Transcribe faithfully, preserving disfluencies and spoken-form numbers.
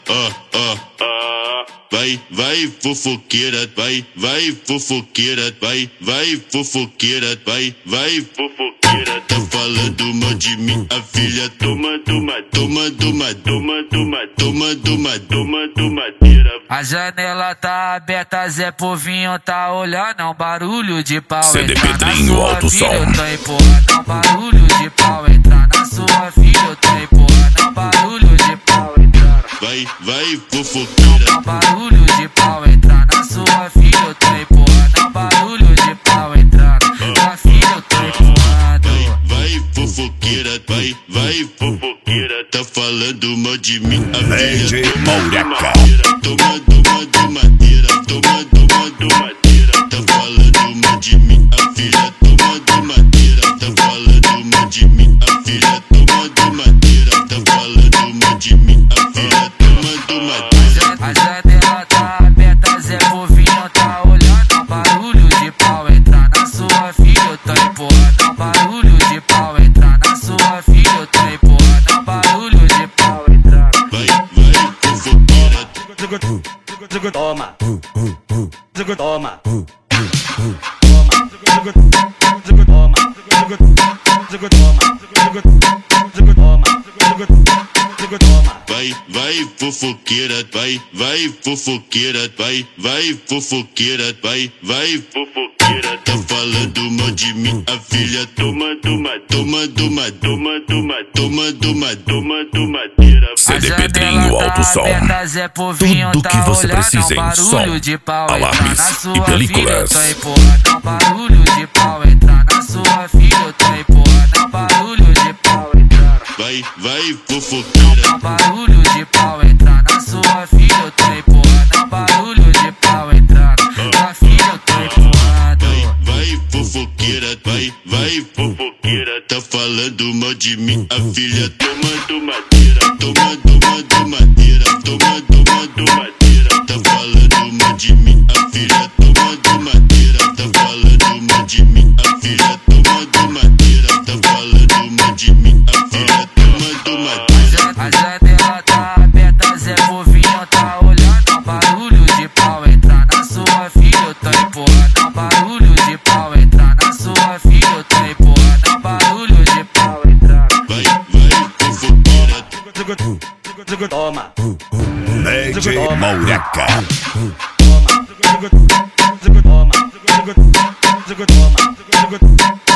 ó, ó. Vai, vai fofoqueira, vai, vai fofoqueira, vai, vai fofoqueira, vai, vai fofoqueira. Tá falando mal de mim, a filha toma, toma, toma, toma, toma, toma, toma, toma, toma, tomadeira. A janela tá aberta, Zé Povinho tá olhando, é um barulho de pau. C D Pedrinho, alto som. Eu tô empurrando, é um barulho de pau. Entrar na sua filha, eu tô empurrando, é um barulho de pau. Vai, vai fofoqueira. É um barulho de pau. Entrar na sua filha, eu tô empurrando, é um barulho de pau. Entrar na sua filha, eu tô empurrando. Vai, vai fofoqueira, vai, vai fofoqueira. Tá falando mal de mim, a D J filha Maureca. Toma, toma, tomadeira, toma, toma, tomadeira. Tá falando mal de mim, a filha toma, tomadeira. Tá falando mal de mim, a filha toma, tomadeira. Tá falando mal de mim, a filha toma, tomadeira. A janela tá aberta, Zé Povinho tá olhando, é um barulho de pau. Entrar na sua filha, eu tô empurrando, é um barulho de pau. Entrar na sua filha, eu tô empurrando, é um barulho de pau. Entrar. Vai, vai fofoqueira. Toma, toma, toma, Vai, vai fofoqueira, vai, vai fofoqueira, vai, vai fofoqueira, vai, vai fofoqueira. Tá falando mal de mim, a filha toma, toma, toma, toma, toma, toma, toma, toma, toma, tomadeira. C D Pedrinho, alto som. Tudo que você precisa em som, alarmes e películas. Tô empurrando, é um barulho de pau. Entrar na sua filha, eu tô empurrando, é um barulho de pau. Vai, vai fofoqueira. É um barulho de pau. Entrar na sua filha, eu tô empurrando, é um barulho de pau. Entrar na sua filha, eu tô empurrando. Vai, vai fofoqueira, vai, vai fofoqueira. Tá falando mal de mim, a filha toma, tomadeira. Toma, toma, tomadeira. Toma, toma, tomadeira. Tá falando mal de mim, a filha toma, tomadeira. Tá falando mal de mim, a filha toma, tomadeira. Tá falando mal de mim, a filha toma, tomadeira. A janela tá aberta, Zé Povinho tá olhando, é um barulho de pau. Entrar na sua filha, eu tô empurrando, é um barulho de pau. Entrar na sua filha, eu tô empurrando, é um barulho de pau. Entrar. Vai, vai fofoqueira. toma, D J Maureca. toma, toma, toma, toma.